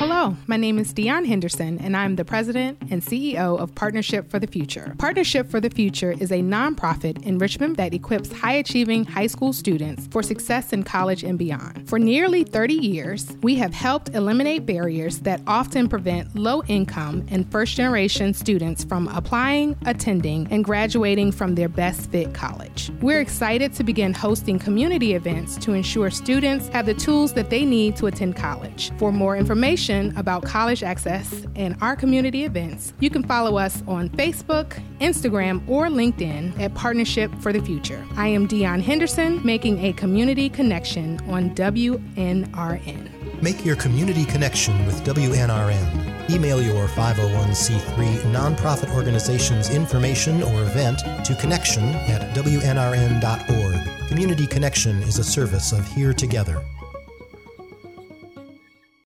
Hello, my name is Dion Henderson, and I'm the president and CEO of Partnership for the Future. Partnership for the Future is a nonprofit enrichment that equips high-achieving high school students for success in college and beyond. For nearly 30 years, we have helped eliminate barriers that often prevent low-income and first-generation students from applying, attending, and graduating from their best fit college. We're excited to begin hosting community events to ensure students have the tools that they need to attend college. For more information about college access and our community events, you can follow us on Facebook, Instagram, or LinkedIn at Partnership for the Future. I am Dion Henderson, making a community connection on WNRN. Make your community connection with WNRN. Email your 501c3 nonprofit organization's information or event to connection@wnrn.org. Community Connection is a service of Here Together.